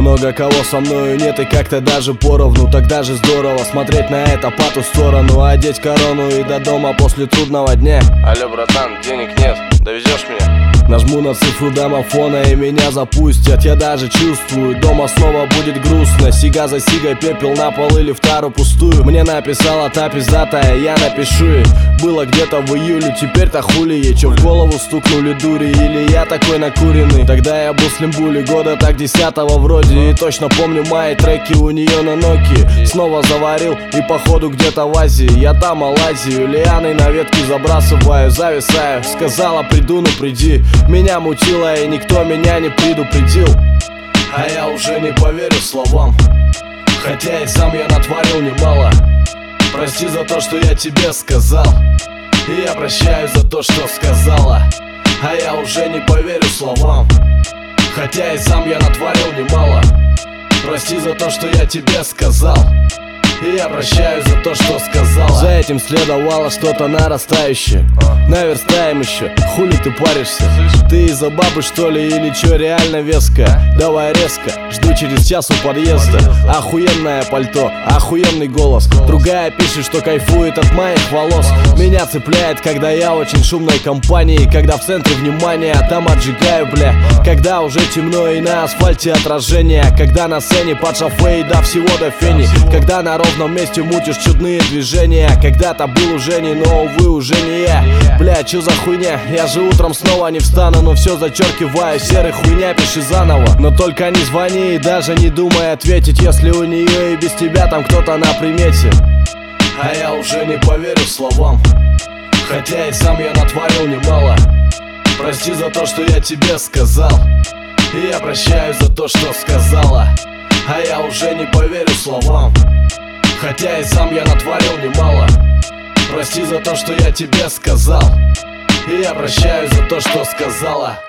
много кого со мною нет, и как-то даже поровну. Тогда же здорово смотреть на это по ту сторону, одеть корону и до дома после трудного дня. Алло, братан, денег нет, довезешь меня? Нажму на цифру домофона и меня запустят. Я даже чувствую, дома снова будет грустно. Сига за сигой, пепел на пол или в тару пустую. Мне написала та пиздатая, я напишу ей. Было где-то в июле, теперь-то хули ей. Чё в голову стукнули дури, или я такой накуренный? Тогда я был слимбули, года так 10-го вроде. И точно помню мои треки у нее на Nokia. Снова заварил и походу где-то в Азии. Я там Малайзию, лианой на ветки забрасываю, зависаю. Сказала приду, ну приди. Меня мутило и никто меня не предупредил. А я уже не поверю словам, хотя и сам я натворил немало. Прости за то, что я тебе сказал, и я прощаю за то, что сказала. А я уже не поверю словам, хотя и сам я натворил немало. Прости за то, что я тебе сказал, и я прощаю за то, что сказала. За этим следовало что-то нарастающее. Наверстаем еще, хули ты паришься? Ты из-за бабы что ли или чё реально веская? Давай резко, жду через час у подъезда. Охуенное пальто, охуенный голос. Другая пишет, что кайфует от моих волос. Меня цепляет, когда я очень шумной компании, когда в центре внимания, там отжигаю, бля. Когда уже темно и на асфальте отражение, когда на сцене под шофе и до всего до фени, когда на ровном месте мутишь чудные движения. Когда-то был уже не, но увы уже не я. Бля, чё за хуйня? Я же утром снова не встану, но все зачеркиваю, серый хуйня, пиши заново. Но только не звони и даже не думай ответить, если у нее и без тебя там кто-то на примете. А я уже не поверю словам, хотя и сам я натворил немало. Прости за то, что я тебе сказал, и я прощаю за то, что сказала. А я уже не поверю словам, хотя и сам я натворил немало. Прости за то, что я тебе сказал, и я прощаю за то, что сказала.